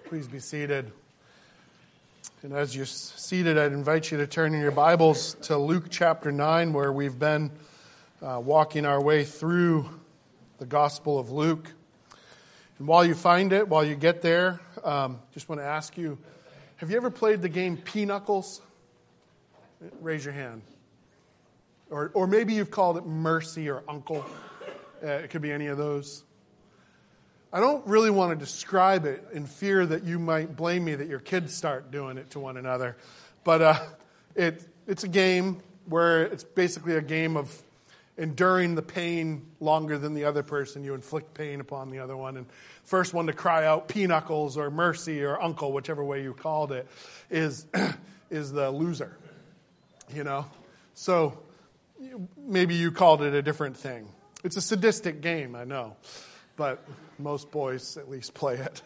Please be seated. And as you're seated, I'd invite you to turn in your Bibles to Luke chapter 9, where we've been walking our way through the Gospel of Luke. And while you find it, while you get there, just want to ask you, have you ever played the game Pinocchles? Raise your hand. Or maybe you've called it Mercy or Uncle. It could be any of those. I don't really want to describe it in fear that you might blame me that your kids start doing it to one another. But it's a game where it's basically a game of enduring the pain longer than the other person. You inflict pain upon the other one. And first one to cry out Pinocchles or Mercy or Uncle, whichever way you called it, is the loser. You know? So maybe you called it a different thing. It's a sadistic game, I know. But most boys at least play it.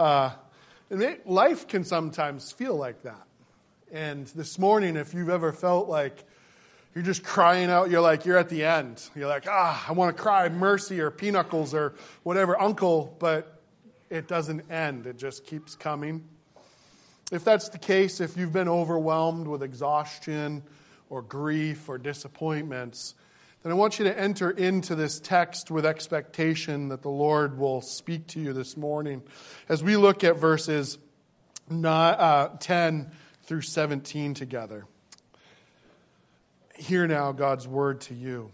Life can sometimes feel like that. And this morning, if you've ever felt like you're just crying out, you're at the end. You're like, I want to cry Mercy or Pinocchles or whatever, Uncle, but it doesn't end. It just keeps coming. If that's the case, if you've been overwhelmed with exhaustion or grief or disappointments, then I want you to enter into this text with expectation that the Lord will speak to you this morning as we look at verses 10 through 17 together. Hear now God's word to you.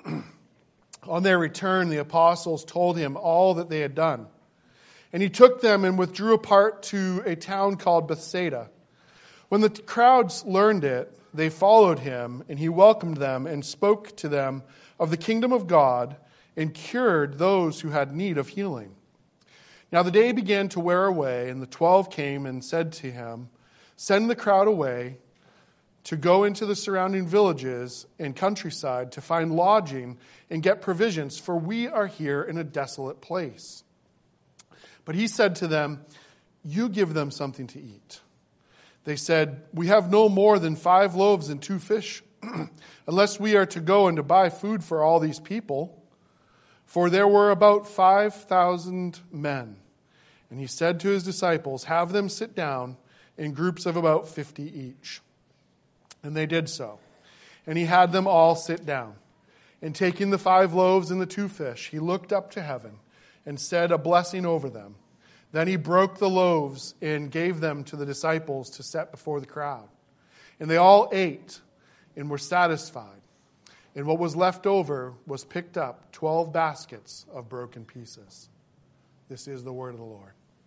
On their return, the apostles told him all that they had done. And he took them and withdrew apart to a town called Bethsaida. When the crowds learned it, they followed him, and he welcomed them and spoke to them of the kingdom of God and cured those who had need of healing. Now the day began to wear away, and the 12 came and said to him, "Send the crowd away to go into the surrounding villages and countryside to find lodging and get provisions, for we are here in a desolate place." But he said to them, "You give them something to eat." They said, "We have no more than 5 loaves and 2 fish, unless we are to go and to buy food for all these people." For there were about 5,000 men. And he said to his disciples, "Have them sit down in groups of about 50 each." And they did so. And he had them all sit down. And taking the 5 loaves and the 2 fish, he looked up to heaven and said a blessing over them. Then he broke the loaves and gave them to the disciples to set before the crowd. And they all ate and were satisfied. And what was left over was picked up 12 baskets of broken pieces. This is the word of the Lord.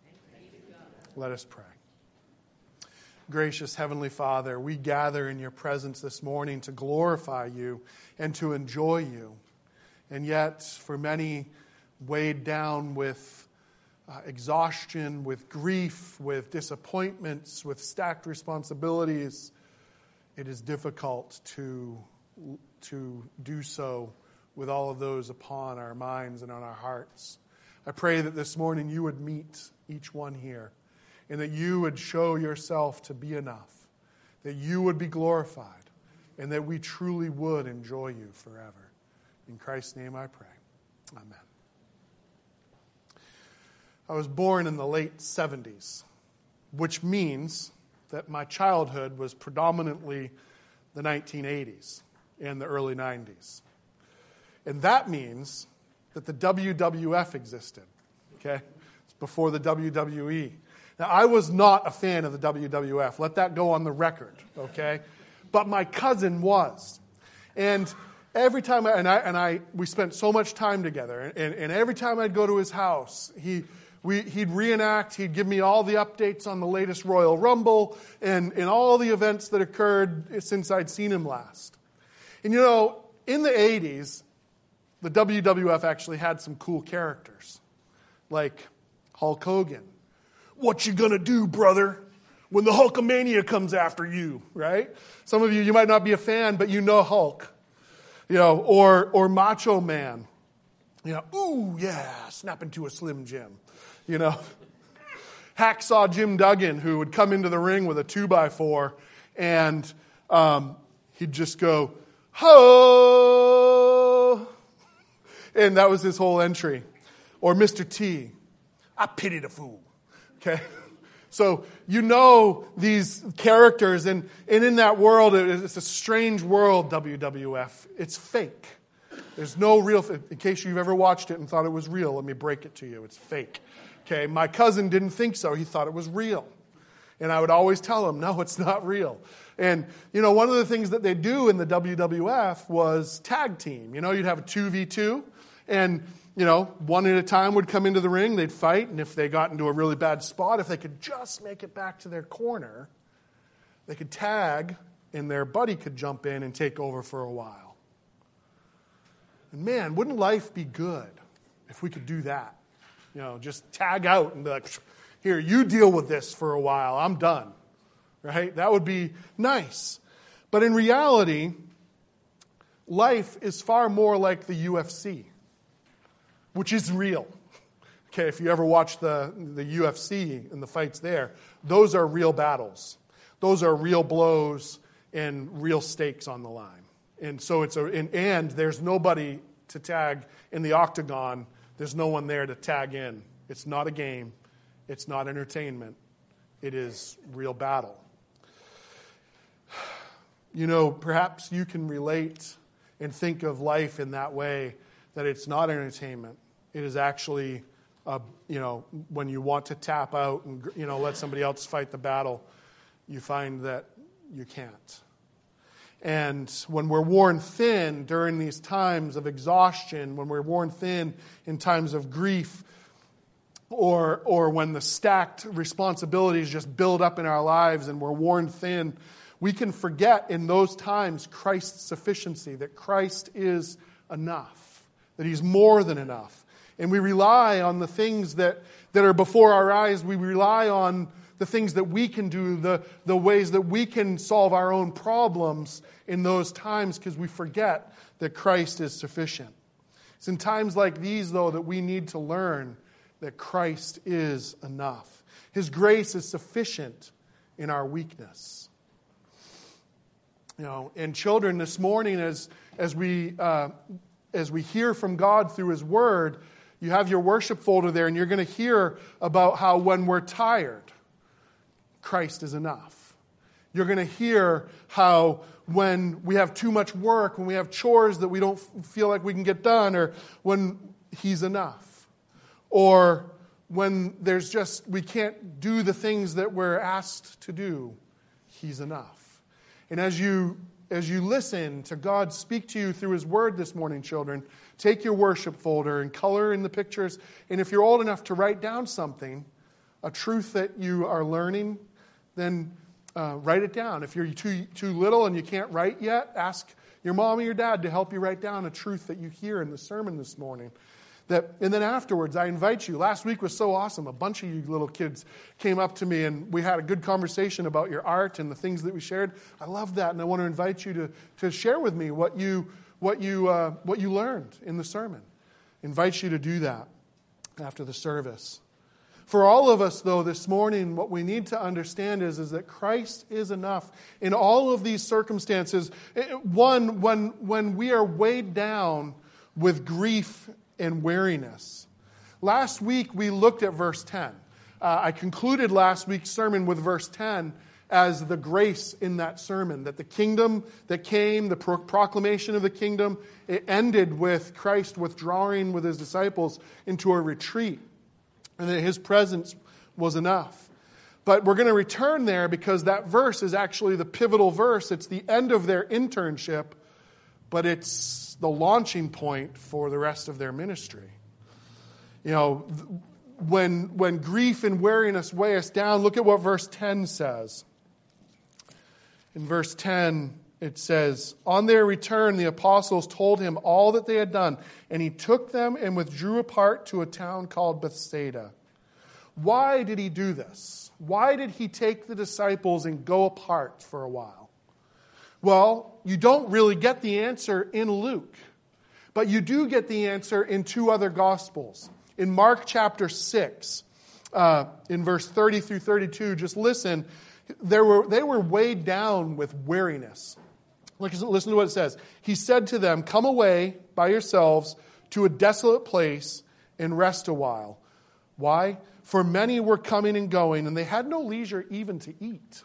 Let us pray. Gracious Heavenly Father, we gather in your presence this morning to glorify you and to enjoy you. And yet, for many weighed down with exhaustion, with grief, with disappointments, with stacked responsibilities, it is difficult to do so with all of those upon our minds and on our hearts. I pray that this morning you would meet each one here and that you would show yourself to be enough, that you would be glorified, and that we truly would enjoy you forever. In Christ's name I pray. Amen. I was born in the late 70s, which means that my childhood was predominantly the 1980s and the early 90s. And that means that the WWF existed, okay? It's before the WWE. Now, I was not a fan of the WWF. Let that go on the record, okay? But my cousin was. And every time we spent so much time together, and every time I'd go to his house, he'd reenact, he'd give me all the updates on the latest Royal Rumble and all the events that occurred since I'd seen him last. And you know, in the 80s, the WWF actually had some cool characters, like Hulk Hogan. "What you gonna do, brother, when the Hulkamania comes after you," right? Some of you might not be a fan, but you know Hulk. You know, or Macho Man. You know, "Ooh, yeah, snap into a Slim Jim." You know, Hacksaw Jim Duggan, who would come into the ring with a 2x4, and he'd just go, "Ho!" And that was his whole entry. Or Mr. T, "I pity the fool." Okay? So you know these characters, and in that world, it's a strange world, WWF. It's fake. There's no real, in case you've ever watched it and thought it was real, let me break it to you. It's fake. Okay, my cousin didn't think so. He thought it was real. And I would always tell him, no, it's not real. And, one of the things that they do in the WWF was tag team. You'd have a 2v2, and, one at a time would come into the ring, they'd fight, and if they got into a really bad spot, if they could just make it back to their corner, they could tag, and their buddy could jump in and take over for a while. And man, wouldn't life be good if we could do that? Just tag out and be like, here, you deal with this for a while, I'm done. Right? That would be nice. But in reality, life is far more like the UFC, which is real. Okay, if you ever watch the UFC and the fights there, those are real battles. Those are real blows and real stakes on the line. And so and there's nobody to tag in the octagon. There's no one there to tag in. It's not a game. It's not entertainment. It is real battle. Perhaps you can relate and think of life in that way, that it's not entertainment. It is actually, when you want to tap out and, let somebody else fight the battle, you find that you can't. And when we're worn thin during these times of exhaustion, when we're worn thin in times of grief, or when the stacked responsibilities just build up in our lives and we're worn thin, we can forget in those times Christ's sufficiency, that Christ is enough, that He's more than enough. And we rely on the things that are before our eyes. We rely on the things that we can do, the ways that we can solve our own problems in those times, because we forget that Christ is sufficient. It's in times like these, though, that we need to learn that Christ is enough. His grace is sufficient in our weakness. And children, this morning, as we hear from God through His Word, you have your worship folder there, and you're going to hear about how when we're tired, Christ is enough. You're going to hear how when we have too much work, when we have chores that we don't feel like we can get done, or when He's enough. Or when we can't do the things that we're asked to do, He's enough. And as you listen to God speak to you through His Word this morning, children, take your worship folder and color in the pictures. And if you're old enough to write down something, a truth that you are learning, then write it down. If you're too little and you can't write yet, ask your mom or your dad to help you write down a truth that you hear in the sermon this morning. And then afterwards, I invite you. Last week was so awesome. A bunch of you little kids came up to me, and we had a good conversation about your art and the things that we shared. I love that, and I want to invite you to share with me what you learned in the sermon. Invite you to do that after the service. For all of us, though, this morning, what we need to understand is that Christ is enough in all of these circumstances. One, when we are weighed down with grief and weariness. Last week, we looked at verse 10. I concluded last week's sermon with verse 10 as the grace in that sermon, that the kingdom that came, the proclamation of the kingdom, it ended with Christ withdrawing with His disciples into a retreat, and that His presence was enough. But we're going to return there because that verse is actually the pivotal verse. It's the end of their internship, but it's the launching point for the rest of their ministry. When grief and weariness weigh us down, look at what verse 10 says. In verse 10, it says, "On their return, the apostles told Him all that they had done, and He took them and withdrew apart to a town called Bethsaida." Why did He do this? Why did He take the disciples and go apart for a while? Well, you don't really get the answer in Luke, but you do get the answer in two other Gospels. In Mark chapter 6, in verse 30 through 32, just listen, they were weighed down with weariness. Listen to what it says. He said to them, "Come away by yourselves to a desolate place and rest a while." Why? for many were coming and going, and they had no leisure even to eat.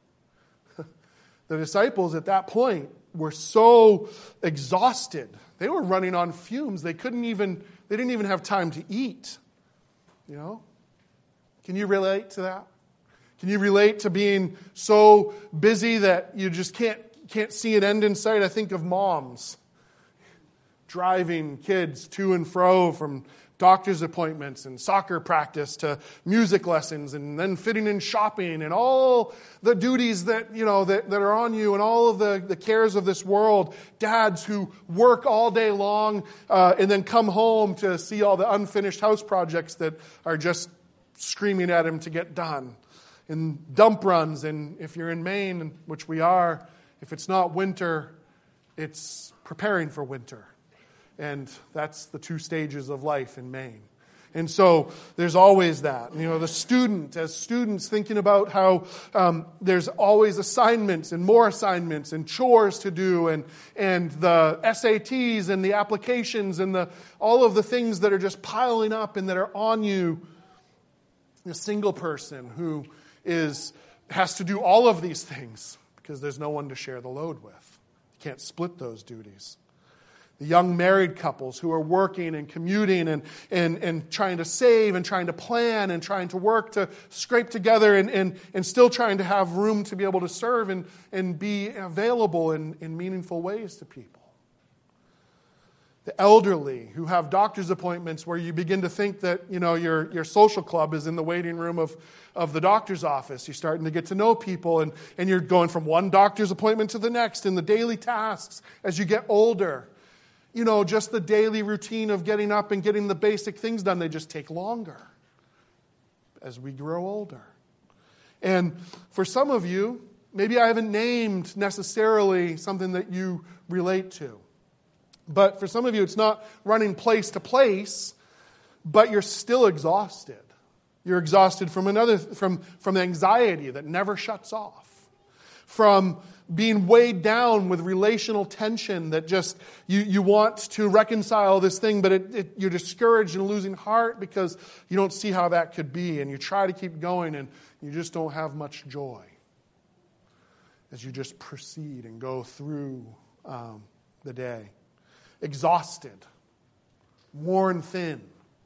The disciples at that point were so exhausted. They were running on fumes. They didn't even have time to eat. You know? Can you relate to that? Can you relate to being so busy that you just can't see an end in sight? I think of moms driving kids to and fro from doctor's appointments and soccer practice to music lessons, and then fitting in shopping and all the duties that are on you, and all of the cares of this world. Dads who work all day long and then come home to see all the unfinished house projects that are just screaming at him to get done. And dump runs, and if you're in Maine, which we are, if it's not winter, it's preparing for winter. And that's the 2 stages of life in Maine. And so there's always that. The student, as students, thinking about how there's always assignments and more assignments and chores to do, and the SATs and the applications and all of the things that are just piling up and that are on you. A single person who has to do all of these things because there's no one to share the load with. You can't split those duties. The young married couples who are working and commuting and trying to save and trying to plan and trying to work to scrape together and still trying to have room to be able to serve and be available in meaningful ways to people. The elderly who have doctor's appointments where you begin to think that your social club is in the waiting room of the doctor's office. You're starting to get to know people and you're going from one doctor's appointment to the next, and the daily tasks as you get older. Just the daily routine of getting up and getting the basic things done, they just take longer as we grow older. And for some of you, maybe I haven't named necessarily something that you relate to. But for some of you, it's not running place to place, but you're still exhausted. You're exhausted from anxiety that never shuts off. From being weighed down with relational tension that just, you want to reconcile this thing, but you're discouraged and losing heart because you don't see how that could be. And you try to keep going and you just don't have much joy as you just proceed and go through the day. Exhausted, worn thin.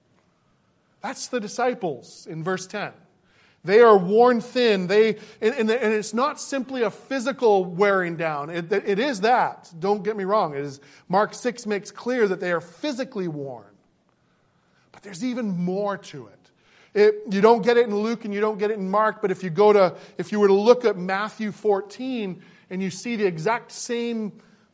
That's the disciples in verse 10. They are worn thin. And it's not simply a physical wearing down. It is that. Don't get me wrong. It is, Mark 6 makes clear that they are physically worn. But there's even more to it. You don't get it in Luke and you don't get it in Mark, but if you were to look at Matthew 14 and you see the exact same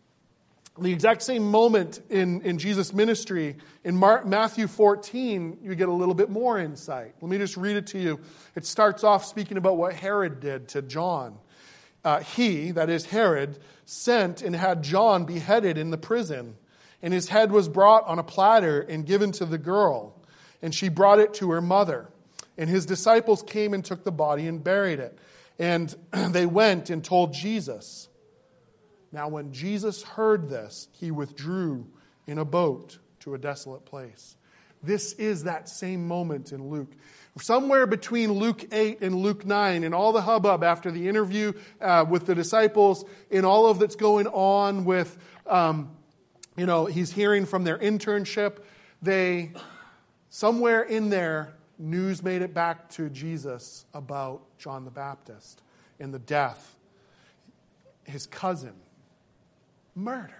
moment in Jesus' ministry, in Matthew 14, you get a little bit more insight. Let me just read it to you. It starts off speaking about what Herod did to John. He, that is Herod, sent and had John beheaded in the prison. And his head was brought on a platter and given to the girl. And she brought it to her mother. And his disciples came and took the body and buried it. And they went and told Jesus. Now, when Jesus heard this, he withdrew in a boat to a desolate place. This is that same moment in Luke. Somewhere between Luke 8 and Luke 9, and all the hubbub after the interview with the disciples, in all of that's going on with, he's hearing from their internship. Somewhere in there, news made it back to Jesus about John the Baptist and the death. His cousin. Murdered.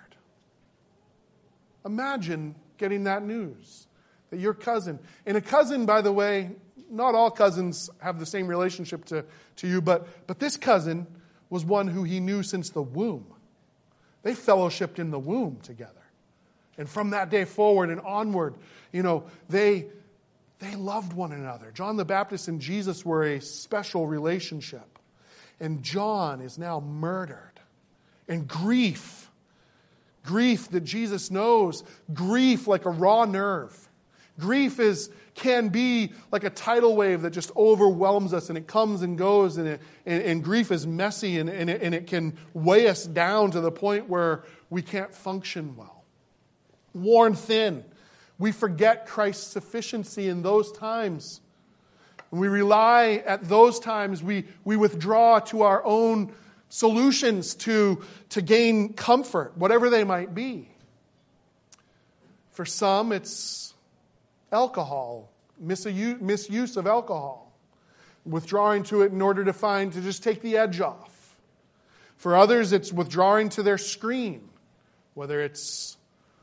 Imagine getting that news. That your cousin, and a cousin, by the way, not all cousins have the same relationship to you, but this cousin was one who he knew since the womb. They fellowshipped in the womb together. And from that day forward and onward, they loved one another. John the Baptist and Jesus were a special relationship. And John is now murdered. And grief that Jesus knows, grief like a raw nerve. Grief can be like a tidal wave that just overwhelms us, and it comes and goes, and grief is messy, and it can weigh us down to the point where we can't function well. Worn thin. We forget Christ's sufficiency in those times. When we rely at those times, we withdraw to our own solutions to gain comfort, whatever they might be. For some, it's alcohol, misuse of alcohol, withdrawing to it in order to just take the edge off. For others, it's withdrawing to their screen, whether it's,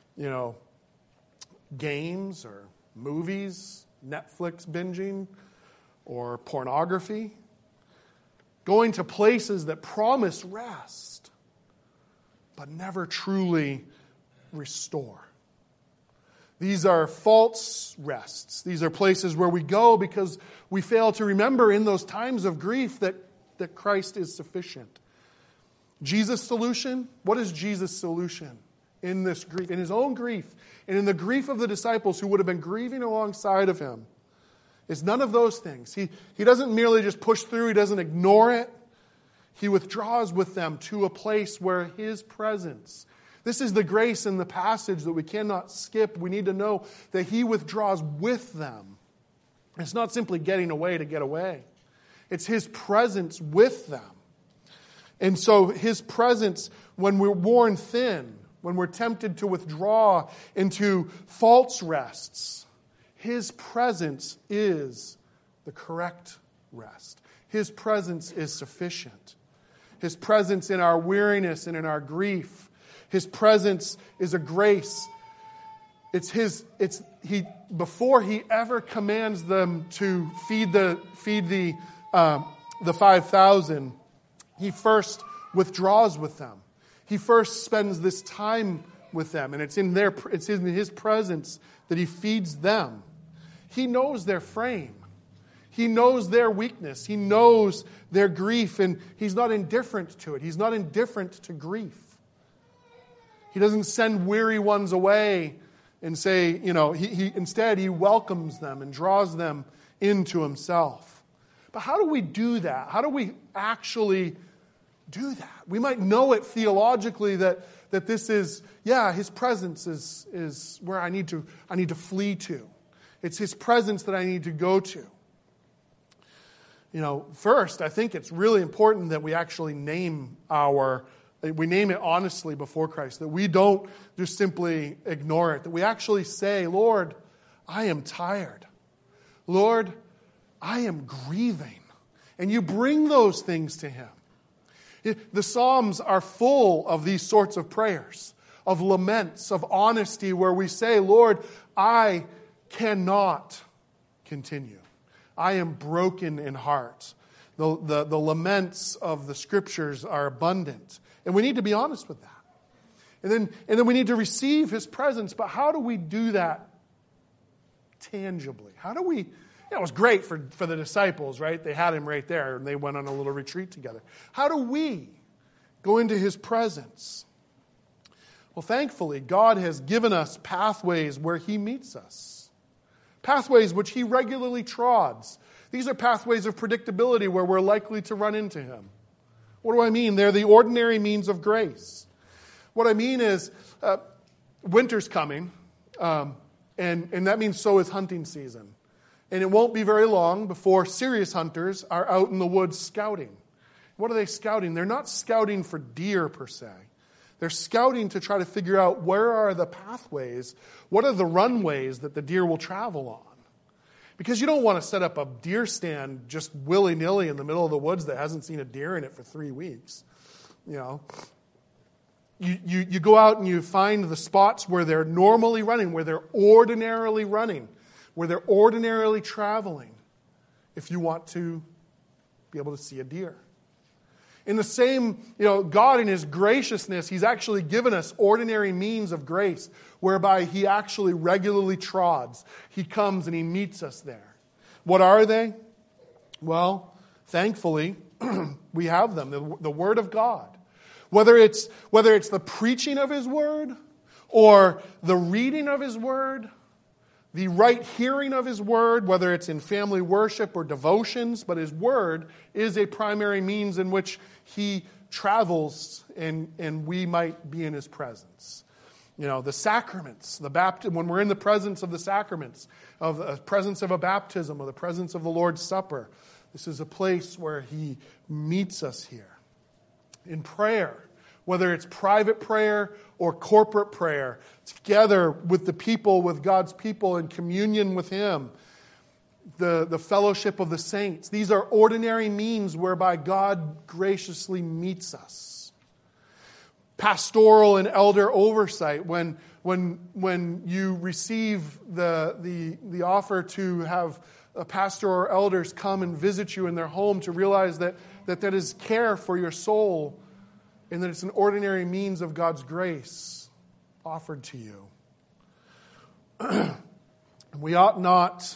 games or movies, Netflix binging, or pornography. Going to places that promise rest, but never truly restore. These are false rests. These are places where we go because we fail to remember in those times of grief that Christ is sufficient. Jesus' solution? What is Jesus' solution in this grief? In his own grief, and in the grief of the disciples who would have been grieving alongside of him. It's none of those things. He doesn't merely just push through. He doesn't ignore it. He withdraws with them to a place where his presence. This is the grace in the passage that we cannot skip. We need to know that he withdraws with them. It's not simply getting away to get away. It's his presence with them. And so his presence, when we're worn thin, when we're tempted to withdraw into false rests, his presence is the correct rest. His presence is sufficient. His presence in our weariness and in our grief. His presence is a grace. Before he ever commands them to feed the 5,000, he first withdraws with them. He first spends this time with them, and it's in his presence that he feeds them. He knows their frame. He knows their weakness. He knows their grief, and he's not indifferent to it. He's not indifferent to grief. He doesn't send weary ones away and say, instead he welcomes them and draws them into himself. But how do we do that? How do we actually do that? We might know it theologically that this is, his presence is where I need to flee to. It's his presence that I need to go to. First, I think it's really important that we actually name it honestly before Christ, that we don't just simply ignore it, that we actually say, Lord, I am tired. Lord, I am grieving. And you bring those things to him. The Psalms are full of these sorts of prayers, of laments, of honesty, where we say, Lord, I cannot continue. I am broken in heart. The laments of the Scriptures are abundant. And we need to be honest with that. And then we need to receive his presence. But how do we do that tangibly? How do we... it was great for the disciples, right? They had him right there, and they went on a little retreat together. How do we go into his presence? Well, thankfully, God has given us pathways where he meets us. Pathways which he regularly trods. These are pathways of predictability where we're likely to run into him. What do I mean? They're the ordinary means of grace. What I mean is, winter's coming, and that means so is hunting season. And it won't be very long before serious hunters are out in the woods scouting. What are they scouting? They're not scouting for deer per se. They're scouting to try to figure out where are the pathways, what are the runways that the deer will travel on. Because you don't want to set up a deer stand just willy-nilly in the middle of the woods that hasn't seen a deer in it for 3 weeks. You go out and you find the spots where they're normally running, where they're ordinarily running, where they're ordinarily traveling, if you want to be able to see a deer. In the same, God in his graciousness, he's actually given us ordinary means of grace whereby he actually regularly trods. He comes and he meets us there. What are they? Well, thankfully, we have them. The Word of God. Whether it's the preaching of his Word or the reading of his Word, the right hearing of his Word, whether it's in family worship or devotions, but his Word is a primary means in which he travels and we might be in his presence. The sacraments, the baptism, when we're in the presence of the sacraments, of the presence of a baptism, or the presence of the Lord's Supper, this is a place where He meets us here. In prayer, whether it's private prayer or corporate prayer, together with the people, with God's people, in communion with Him, the fellowship of the saints. These are ordinary means whereby God graciously meets us. Pastoral and elder oversight, when you receive the offer to have a pastor or elders come and visit you in their home, to realize that is care for your soul, and that it's an ordinary means of God's grace offered to you. We ought not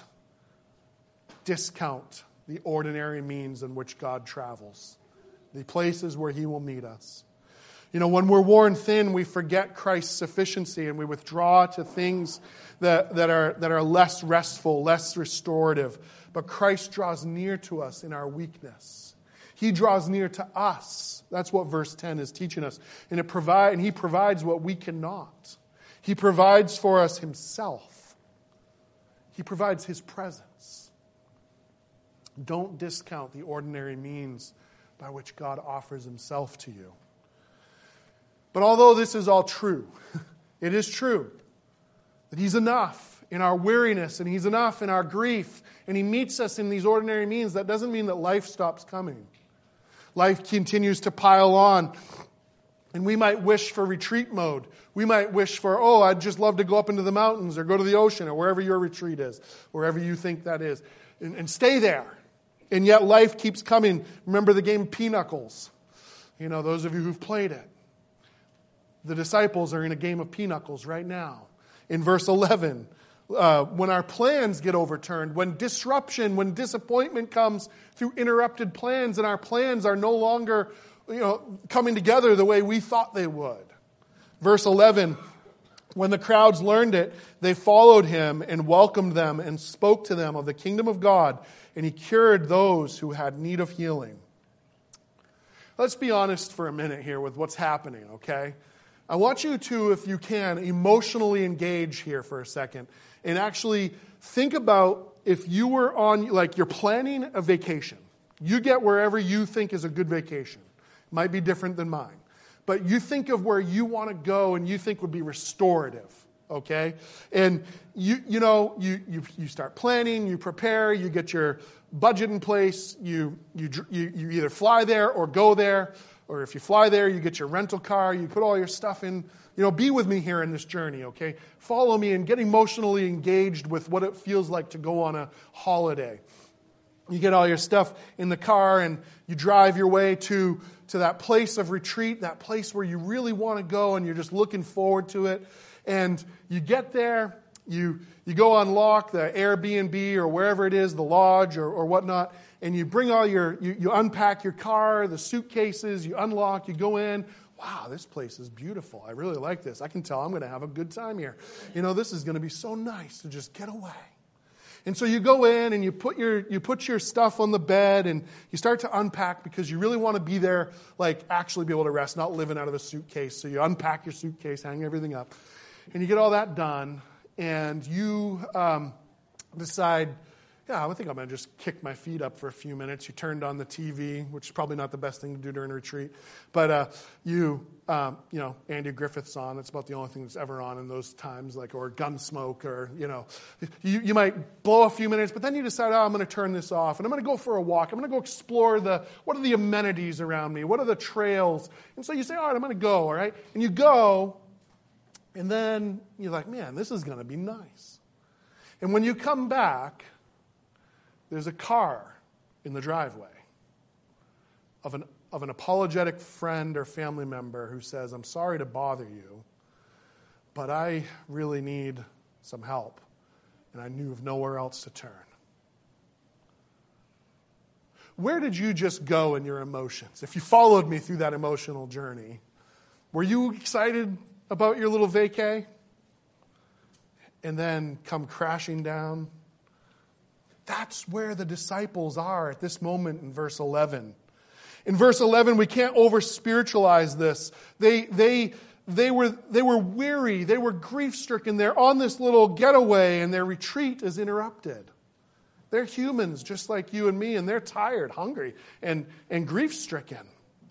discount the ordinary means in which God travels, the places where He will meet us. When we're worn thin, we forget Christ's sufficiency and we withdraw to things that are less restful, less restorative. But Christ draws near to us in our weakness. He draws near to us. That's what verse 10 is teaching us. And He provides what we cannot. He provides for us Himself. He provides His presence. Don't discount the ordinary means by which God offers Himself to you. But although this is all true, it is true that He's enough in our weariness and He's enough in our grief, and He meets us in these ordinary means. That doesn't mean that life stops coming. Life continues to pile on, and we might wish for retreat mode. We might wish for, I'd just love to go up into the mountains or go to the ocean or wherever your retreat is, wherever you think that is, and stay there. And yet life keeps coming. Remember the game Pinocchles? Those of you who've played it. The disciples are in a game of pinocchles right now. In verse 11, when our plans get overturned, when disruption, when disappointment comes through interrupted plans, and our plans are no longer coming together the way we thought they would. Verse 11, when the crowds learned it, they followed Him and welcomed them and spoke to them of the kingdom of God, and He cured those who had need of healing. Let's be honest for a minute here with what's happening, okay? I want you to, if you can, emotionally engage here for a second and actually think about if you were you're planning a vacation. You get wherever you think is a good vacation. It might be different than mine. But you think of where you want to go and you think would be restorative, okay? And you start planning, you prepare, you get your budget in place, you either fly there or go there. Or if you fly there, you get your rental car, you put all your stuff in. Be with me here in this journey, okay? Follow me and get emotionally engaged with what it feels like to go on a holiday. You get all your stuff in the car and you drive your way to that place of retreat, that place where you really want to go and you're just looking forward to it. And you get there, you go unlock the Airbnb or wherever it is, the lodge or whatnot, and you bring all you unpack your car, the suitcases, you unlock, you go in. Wow, this place is beautiful. I really like this. I can tell I'm going to have a good time here. This is going to be so nice to just get away. And so you go in and you put your stuff on the bed and you start to unpack because you really want to be there, actually be able to rest, not living out of a suitcase. So you unpack your suitcase, hang everything up, and you get all that done, and you decide, I think I'm going to just kick my feet up for a few minutes. You turned on the TV, which is probably not the best thing to do during a retreat. But Andy Griffith's on. That's about the only thing that's ever on in those times, or Gunsmoke, or, You might blow a few minutes, but then you decide, I'm going to turn this off, and I'm going to go for a walk. I'm going to go explore what are the amenities around me? What are the trails? And so you say, all right, I'm going to go, all right? And you go, and then you're like, man, this is going to be nice. And when you come back, there's a car in the driveway of an apologetic friend or family member who says, I'm sorry to bother you, but I really need some help, and I knew of nowhere else to turn. Where did you just go in your emotions? If you followed me through that emotional journey, were you excited about your little vacay and then come crashing down? That's where the disciples are at this moment in verse 11. In verse 11, we can't over-spiritualize this. They they were weary, they were grief-stricken, they're on this little getaway and their retreat is interrupted. They're humans just like you and me, and they're tired, hungry, and grief-stricken.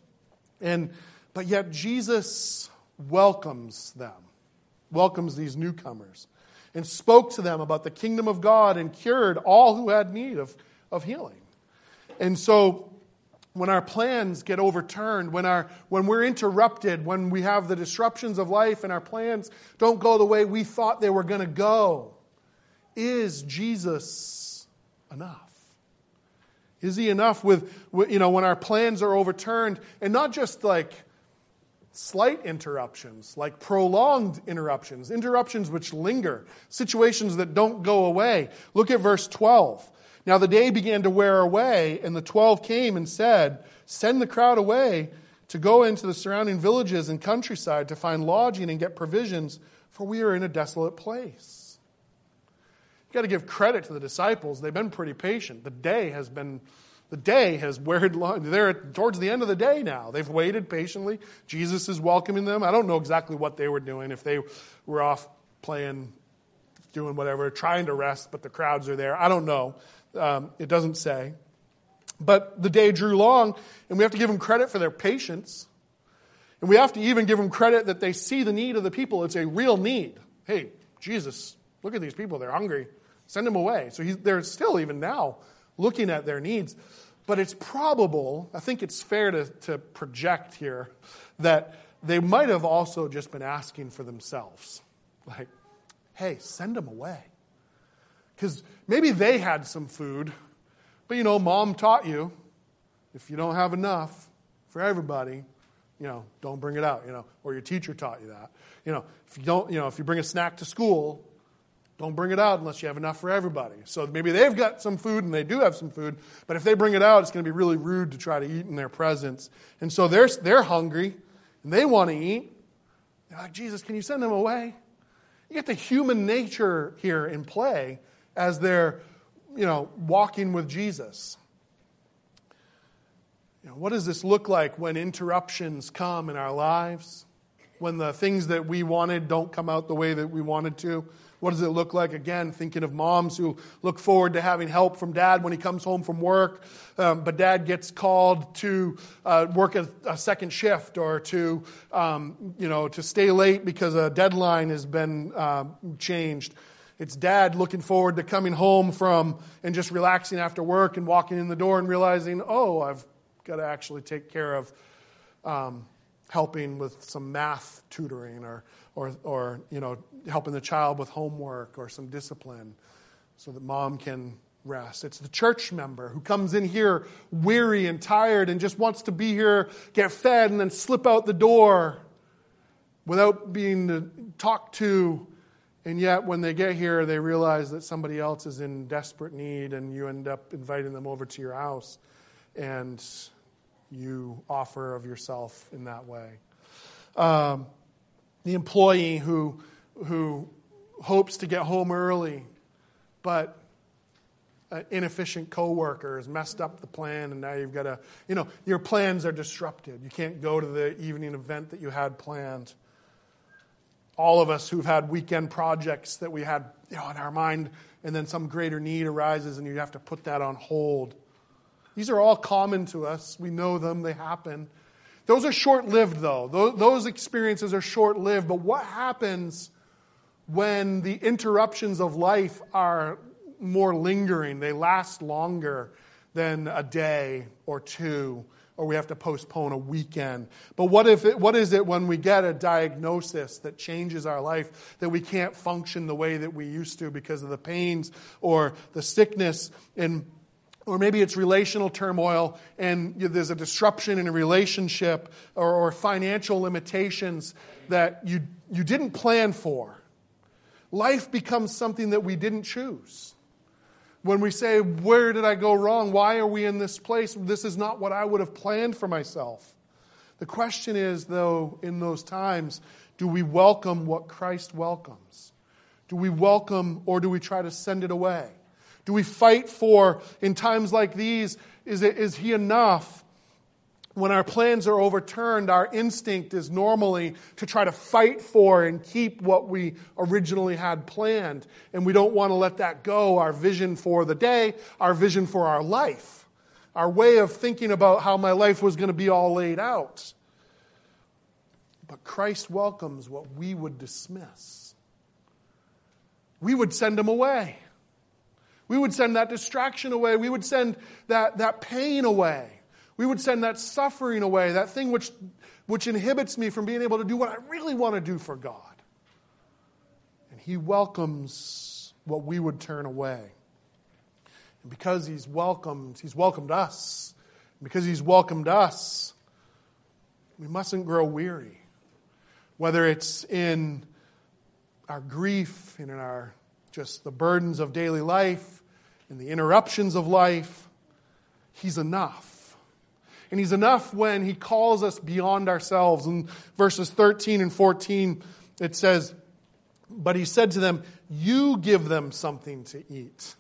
But yet Jesus welcomes them, welcomes these newcomers, and spoke to them about the kingdom of God and cured all who had need of healing. And so when our plans get overturned, when we're interrupted, when we have the disruptions of life and our plans don't go the way we thought they were going to go, is Jesus enough? Is he enough with when our plans are overturned, and not just like slight interruptions, like prolonged interruptions which linger, situations that don't go away. Look at verse 12. Now the day began to wear away, and the 12 came and said, "Send the crowd away to go into the surrounding villages and countryside to find lodging and get provisions, for we are in a desolate place." You've got to give credit to the disciples. They've been pretty patient. The day has weared long. They're towards the end of the day now. They've waited patiently. Jesus is welcoming them. I don't know exactly what they were doing, if they were off playing, doing whatever, trying to rest, but the crowds are there. I don't know. It doesn't say. But the day drew long, and we have to give them credit for their patience. And we have to even give them credit that they see the need of the people. It's a real need. Hey, Jesus, look at these people. They're hungry. Send them away. So they're still, even now, looking at their needs. But it's probable, I think it's fair to project here, that they might have also just been asking for themselves. Like, hey, send them away. Because maybe they had some food, but mom taught you, if you don't have enough for everybody, don't bring it out, or your teacher taught you that. If you bring a snack to school, don't bring it out unless you have enough for everybody. So maybe they've got some food and they do have some food, but if they bring it out, it's going to be really rude to try to eat in their presence. And so they're hungry and they want to eat. They're like, Jesus, can you send them away? You get the human nature here in play as they're, walking with Jesus. What does this look like when interruptions come in our lives? When the things that we wanted don't come out the way that we wanted to? What does it look like? Again, thinking of moms who look forward to having help from dad when he comes home from work, but dad gets called to work a second shift, or to stay late because a deadline has been changed. It's dad looking forward to coming home from and just relaxing after work and walking in the door and realizing, I've got to actually take care of helping with some math tutoring, or helping the child with homework or some discipline so that mom can rest. It's the church member who comes in here weary and tired and just wants to be here, get fed, and then slip out the door without being talked to. And yet when they get here, they realize that somebody else is in desperate need, and you end up inviting them over to your house, and you offer of yourself in that way. The employee who hopes to get home early, but an inefficient coworker has messed up the plan, and now you've got to, your plans are disrupted. You can't go to the evening event that you had planned. All of us who've had weekend projects that we had in our mind, and then some greater need arises and you have to put that on hold. These are all common to us. We know them. They happen. Those are short-lived, though. Those experiences are short-lived. But what happens when the interruptions of life are more lingering? They last longer than a day or two, or we have to postpone a weekend. But what is it when we get a diagnosis that changes our life, that we can't function the way that we used to because of the pains or the sickness, or maybe it's relational turmoil and there's a disruption in a relationship, or financial limitations that you didn't plan for. Life becomes something that we didn't choose. When we say, where did I go wrong? Why are we in this place? This is not what I would have planned for myself. The question is, though, in those times, do we welcome what Christ welcomes? Do we welcome, or do we try to send it away? Do we fight for, in times like these, is he enough? when our plans are overturned, our instinct is normally to try to fight for and keep what we originally had planned. And we don't want to let that go, our vision for the day, our vision for our life, our way of thinking about how my life was going to be all laid out. But Christ welcomes what we would dismiss. We would send him away. We would send that distraction away. We would send that pain away. We would send that suffering away, that thing which inhibits me from being able to do what I really want to do for God. And he welcomes what we would turn away. And because he's welcomed us. And because he's welcomed us, we mustn't grow weary. Whether it's in our grief, and in our just the burdens of daily life, in the interruptions of life, he's enough. And he's enough when he calls us beyond ourselves. In verses 13 and 14, it says, "But he said to them, 'You give them something to eat.'"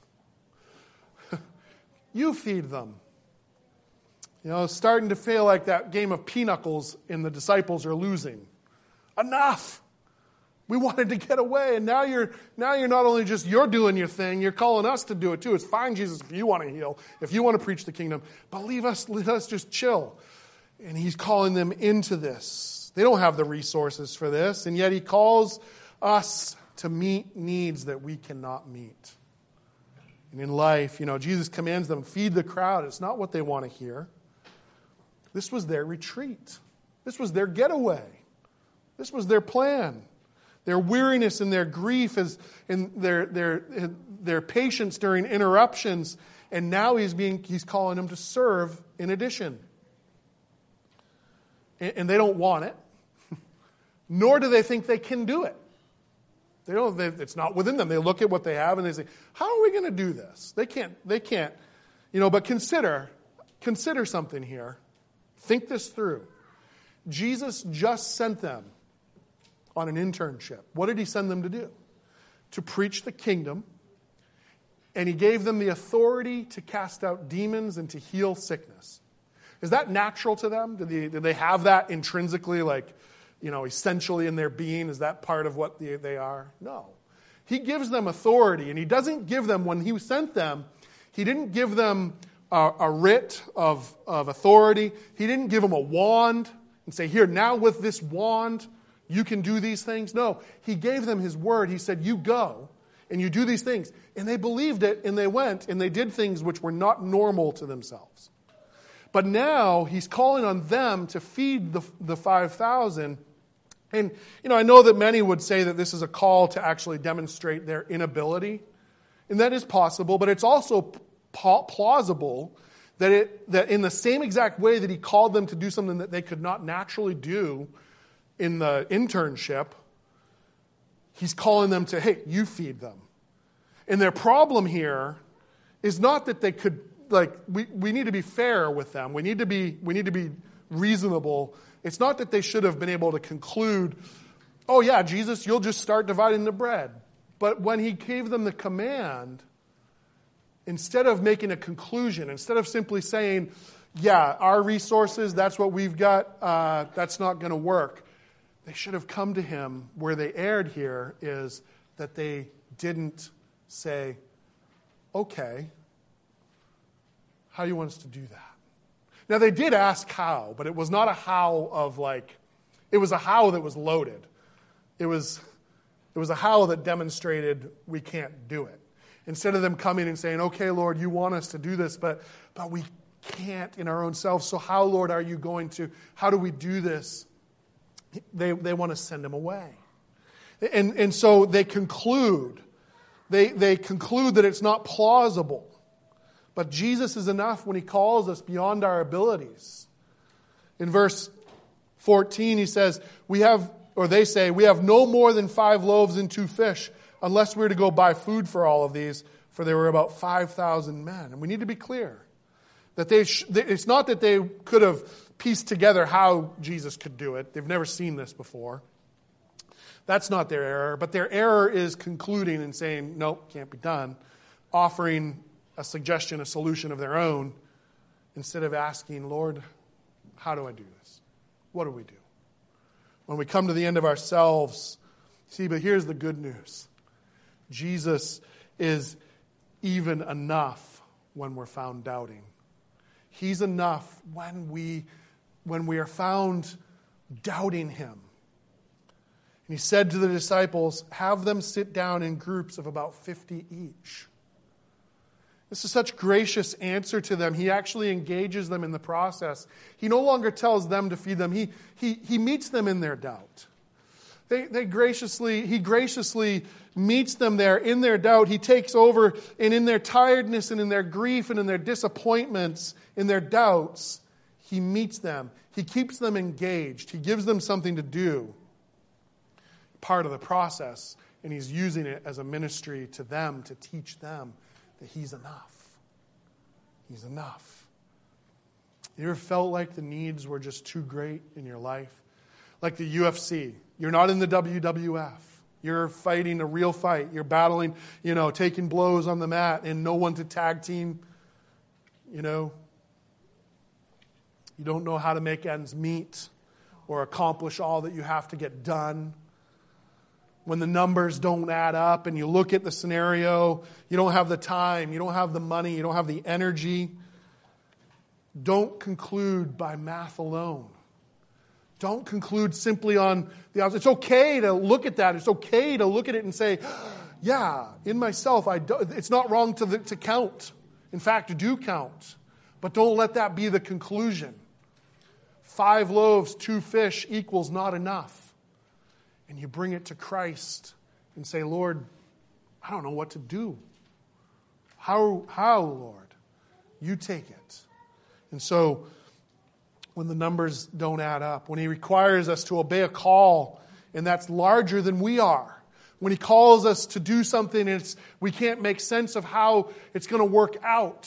You feed them. You know, it's starting to feel like that game of pinocchles and the disciples are losing. Enough. We wanted to get away, and now you're not only just you're doing your thing, you're calling us to do it too. It's fine, Jesus, if you want to heal, if you want to preach the kingdom, but let us just chill. And he's calling them into this. They don't have the resources for this, and yet he calls us to meet needs that we cannot meet. And in life, Jesus commands them, feed the crowd. It's not what they want to hear. This was their retreat. This was their getaway. This was their plan. Their weariness and their grief and their patience during interruptions. And now he's calling them to serve in addition. And they don't want it. Nor do they think they can do it. It's not within them. They look at what they have and they say, how are we going to do this? They can't. But consider something here. Think this through. Jesus just sent them on an internship. What did he send them to do? To preach the kingdom. And he gave them the authority to cast out demons and to heal sickness. Is that natural to them? Did they have that intrinsically, essentially in their being? Is that part of what they are? No. He gives them authority, and he doesn't give them, when he sent them, he didn't give them a writ of authority. He didn't give them a wand and say, here, now with this wand, you can do these things. No, he gave them his word. He said, you go and you do these things. And they believed it, and they went, and they did things which were not normal to themselves. But now he's calling on them to feed the 5,000. And, I know that many would say that this is a call to actually demonstrate their inability. And that is possible, but it's also plausible that in the same exact way that he called them to do something that they could not naturally do in the internship, he's calling them to, hey, you feed them. And their problem here is not that they could, we need to be fair with them. We need to be reasonable. It's not that they should have been able to conclude, oh yeah, Jesus, you'll just start dividing the bread. But when he gave them the command, instead of making a conclusion, instead of simply saying, yeah, our resources, that's what we've got, that's not going to work. They should have come to him. Where they erred here is that they didn't say, okay, how do you want us to do that? Now, they did ask how, but it was not a how of it was a how that was loaded. It was a how that demonstrated we can't do it. Instead of them coming and saying, okay, Lord, you want us to do this, but we can't in our own selves. So how, Lord, are you going to, how do we do this? They want to send him away. And so they conclude. They conclude that it's not plausible. But Jesus is enough when he calls us beyond our abilities. In verse 14, he says, they say, we have no more than 5 loaves and 2 fish, unless we're to go buy food for all of these, for there were about 5,000 men. And we need to be clear that it's not that they could have pieced together how Jesus could do it. They've never seen this before. That's not their error. But their error is concluding and saying, nope, can't be done, offering a suggestion, a solution of their own, instead of asking, Lord, how do I do this? What do we do? When we come to the end of ourselves, see, but here's the good news. Jesus is even enough when we're found doubting. He's enough when we are found doubting him. And he said to the disciples, have them sit down in groups of about 50 each. This is such gracious answer to them. He actually engages them in the process. He no longer tells them to feed them. He meets them in their doubt. He graciously meets them there in their doubt. He takes over, and in their tiredness and in their grief and in their disappointments, in their doubts, he meets them. He keeps them engaged. He gives them something to do. Part of the process, and he's using it as a ministry to them to teach them that he's enough. He's enough. You ever felt like the needs were just too great in your life? Like the UFC. You're not in the WWF. You're fighting a real fight. You're battling, taking blows on the mat and no one to tag team. You don't know how to make ends meet or accomplish all that you have to get done. When the numbers don't add up and you look at the scenario, you don't have the time, you don't have the money, you don't have the energy. Don't conclude by math alone. Don't conclude simply on the outside. It's okay to look at that. It's okay to look at it and say, yeah, in myself, it's not wrong to count. In fact, do count. But don't let that be the conclusion. 5 loaves, 2 fish equals not enough. And you bring it to Christ and say, Lord, I don't know what to do. How, Lord? You take it. And so, when the numbers don't add up, when he requires us to obey a call, and that's larger than we are, when he calls us to do something and we can't make sense of how it's going to work out,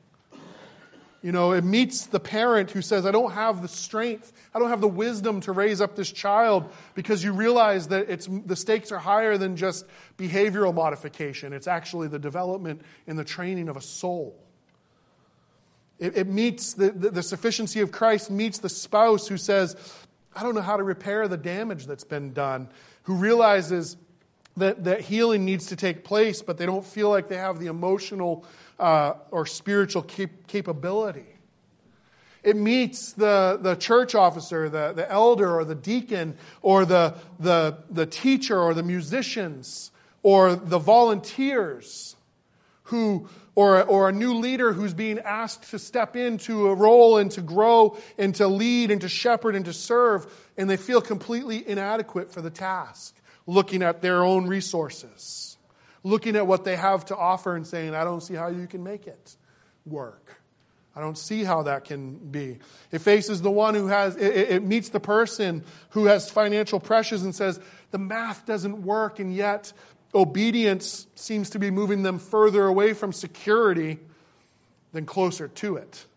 it meets the parent who says, I don't have the strength, I don't have the wisdom to raise up this child, because you realize that the stakes are higher than just behavioral modification. It's actually the development and the training of a soul. It meets the sufficiency of Christ meets the spouse who says, I don't know how to repair the damage that's been done, who realizes that healing needs to take place, but they don't feel like they have the emotional or spiritual capability. It meets the church officer, the elder or the deacon or the teacher or the musicians or the volunteers or a new leader who's being asked to step into a role and to grow and to lead and to shepherd and to serve, and they feel completely inadequate for the task, looking at their own resources, looking at what they have to offer and saying, I don't see how you can make it work. I don't see how that can be. It faces the one who it meets the person who has financial pressures and says, the math doesn't work, and yet obedience seems to be moving them further away from security than closer to it.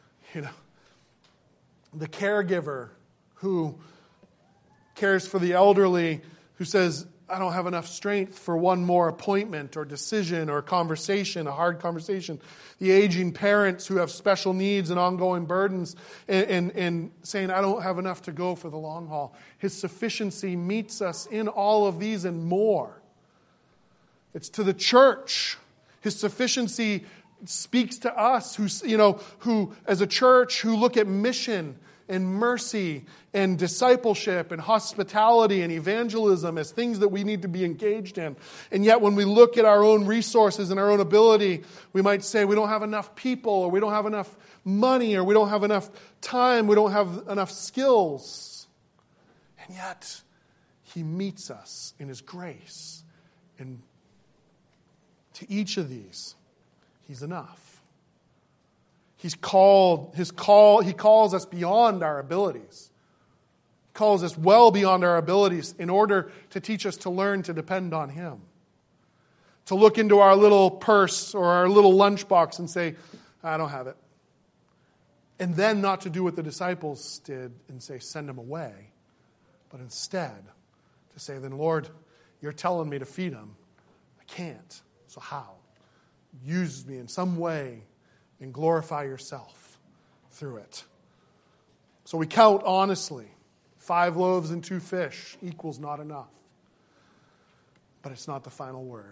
The caregiver who cares for the elderly, who says, I don't have enough strength for one more appointment or decision or conversation, a hard conversation. The aging parents who have special needs and ongoing burdens and saying, I don't have enough to go for the long haul. His sufficiency meets us in all of these and more. It's to the church. His sufficiency speaks to us who as a church who look at mission and mercy and discipleship and hospitality and evangelism as things that we need to be engaged in. And yet when we look at our own resources and our own ability, we might say we don't have enough people, or we don't have enough money, or we don't have enough time, we don't have enough skills. And yet he meets us in his grace. And to each of these, he's enough. He calls us beyond our abilities. He calls us well beyond our abilities in order to teach us to learn to depend on him. To look into our little purse or our little lunchbox and say, I don't have it. And then not to do what the disciples did and say, send him away. But instead to say, then Lord, you're telling me to feed him. I can't. So how? Use me in some way and glorify yourself through it. So we count honestly. 5 loaves and 2 fish equals not enough. But it's not the final word.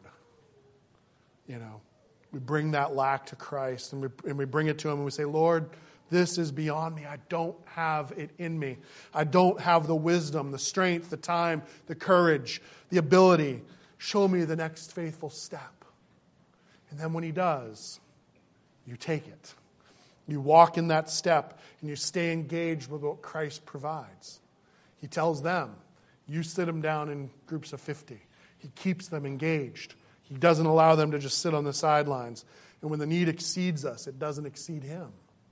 We bring that lack to Christ and we bring it to Him and we say, Lord, this is beyond me. I don't have it in me. I don't have the wisdom, the strength, the time, the courage, the ability. Show me the next faithful step. And then when He does, you take it. You walk in that step and you stay engaged with what Christ provides. He tells them, you sit them down in groups of 50. He keeps them engaged. He doesn't allow them to just sit on the sidelines. And when the need exceeds us, it doesn't exceed Him.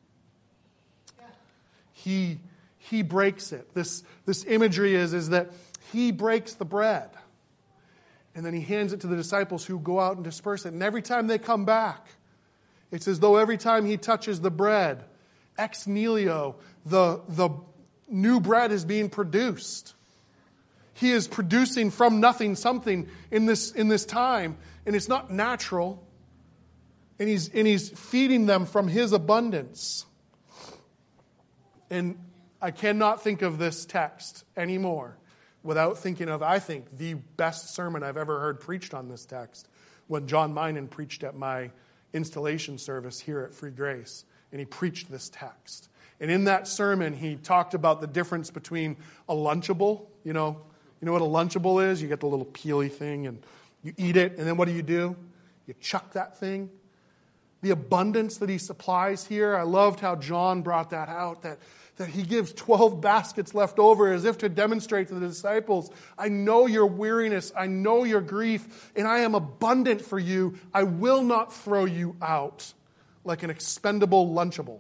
He breaks it. This imagery is that He breaks the bread. And then He hands it to the disciples who go out and disperse it. And every time they come back, it's as though every time He touches the bread, ex nihilo, the new bread is being produced. He is producing from nothing something in this time, and it's not natural. And he's feeding them from His abundance. And I cannot think of this text anymore without thinking of, I think, the best sermon I've ever heard preached on this text when John Minen preached at my installation service here at Free Grace. And he preached this text. And in that sermon, he talked about the difference between a Lunchable. You know what a Lunchable is? You get the little peely thing and you eat it. And then what do? You chuck that thing. The abundance that He supplies here. I loved how John brought that out, that He gives 12 baskets left over as if to demonstrate to the disciples, I know your weariness, I know your grief, and I am abundant for you. I will not throw you out like an expendable Lunchable.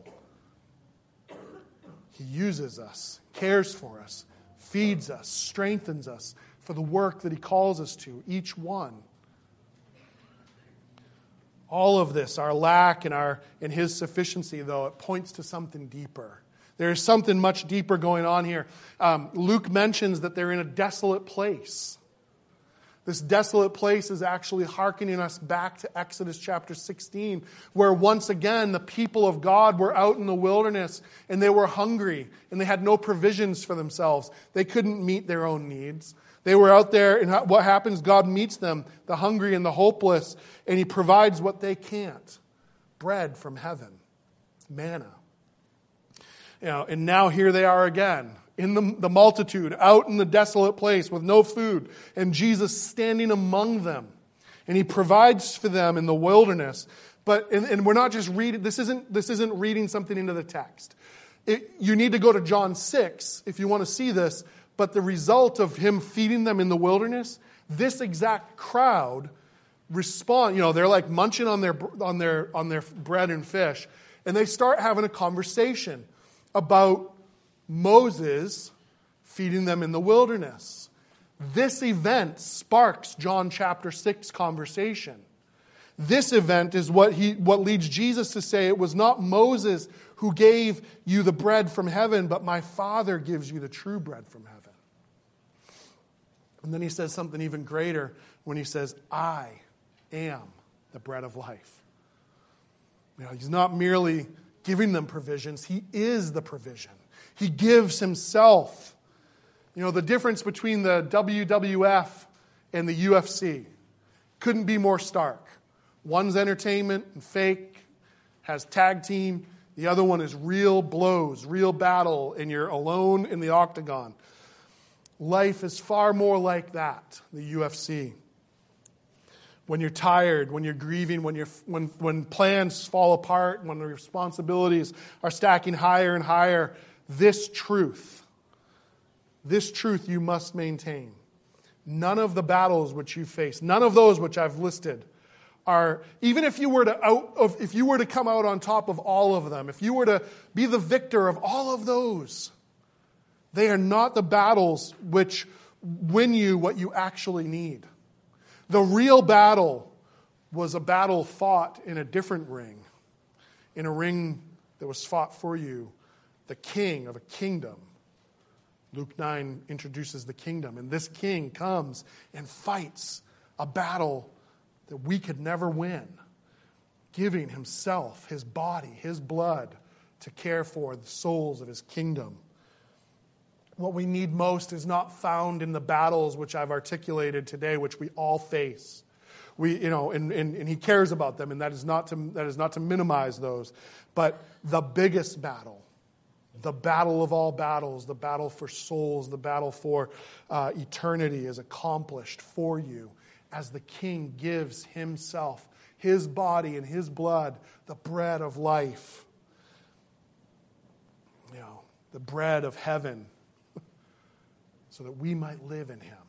He uses us, cares for us, feeds us, strengthens us for the work that He calls us to, each one. All of this, our lack and His sufficiency, though, it points to something deeper. There is something much deeper going on here. Luke mentions that they're in a desolate place. This desolate place is actually hearkening us back to Exodus chapter 16, where once again the people of God were out in the wilderness and they were hungry and they had no provisions for themselves. They couldn't meet their own needs. They were out there, and what happens? God meets them, the hungry and the hopeless, and He provides what they can't. Bread from heaven. Manna. And now here they are again, in the multitude, out in the desolate place with no food, and Jesus standing among them. And He provides for them in the wilderness. And we're not just reading, this isn't reading something into the text. You need to go to John 6 if you want to see this. But the result of Him feeding them in the wilderness, this exact crowd respond. They're like munching on their bread and fish, and they start having a conversation about Moses feeding them in the wilderness. This event sparks John chapter 6 conversation. This event is what leads Jesus to say, it was not Moses who gave you the bread from heaven, but my Father gives you the true bread from heaven. And then He says something even greater when He says, I am the bread of life. He's not merely giving them provisions. He is the provision. He gives Himself. The difference between the WWF and the UFC couldn't be more stark. One's entertainment and fake, has tag team. The other one is real blows, real battle, and you're alone in the octagon. Life is far more like that, the UFC. When you're tired, when you're grieving, when plans fall apart, when the responsibilities are stacking higher and higher, this truth you must maintain. None of the battles which you face, none of those which I've listed, are, even if you were to come out on top of all of them, if you were to be the victor of all of those, they are not the battles which win you what you actually need. The real battle was a battle fought in a different ring, in a ring that was fought for you, the king of a kingdom. Luke 9 introduces the kingdom, and this king comes and fights a battle that we could never win, giving Himself, His body, His blood to care for the souls of His kingdom. What we need most is not found in the battles which I've articulated today, which we all face. And he cares about them, and that is not to minimize those. But the biggest battle, the battle of all battles, the battle for souls, the battle for eternity is accomplished for you as the King gives himself, his body and his blood, the bread of life, the bread of heaven, so that we might live in him.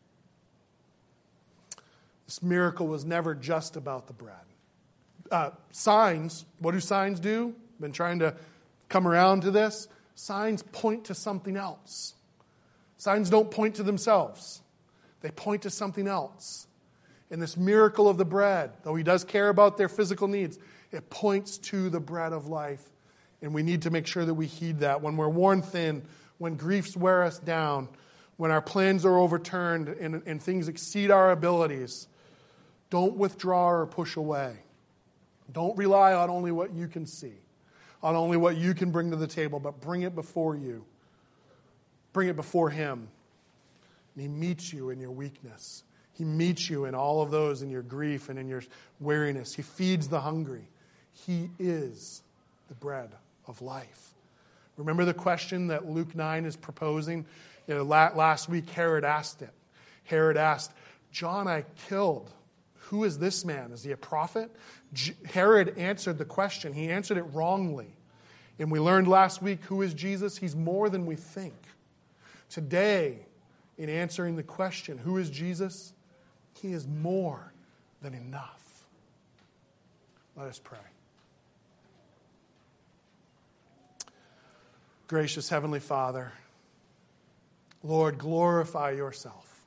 This miracle was never just about the bread. Signs, what do signs do? Been trying to come around to this. Signs point to something else. Signs don't point to themselves. They point to something else. And this miracle of the bread, though he does care about their physical needs, it points to the bread of life. And we need to make sure that we heed that. When we're worn thin, when griefs wear us down, when our plans are overturned and things exceed our abilities, don't withdraw or push away. Don't rely on only what you can see, on only what you can bring to the table, but bring it before you. Bring it before him. And he meets you in your weakness. He meets you in all of those, in your grief and in your weariness. He feeds the hungry. He is the bread of life. Remember the question that Luke 9 is proposing? Last week, Herod asked it. Herod asked, John I killed. Who is this man? Is he a prophet? Herod answered the question. He answered it wrongly. And we learned last week, who is Jesus? He's more than we think. Today, in answering the question, who is Jesus? He is more than enough. Let us pray. Gracious Heavenly Father, Lord, glorify yourself.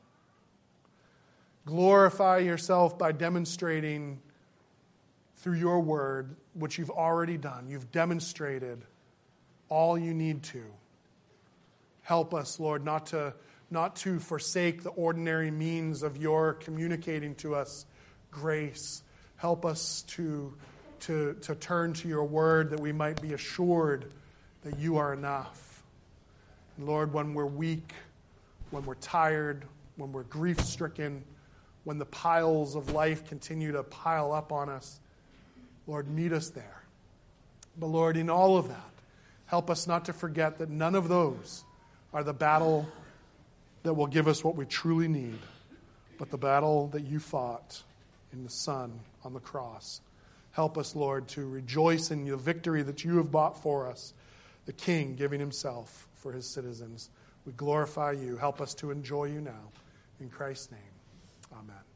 Glorify yourself by demonstrating through your word, which you've already done. You've demonstrated all you need to. Help us, Lord, not to forsake the ordinary means of your communicating to us grace. Help us to turn to your word that we might be assured that you are enough. And Lord, when we're weak, when we're tired, when we're grief-stricken, when the piles of life continue to pile up on us, Lord, meet us there. But Lord, in all of that, help us not to forget that none of those are the battle that will give us what we truly need, but the battle that you fought in the Son on the cross. Help us, Lord, to rejoice in the victory that you have bought for us, the King giving himself for his citizens. We glorify you. Help us to enjoy you now. In Christ's name, amen.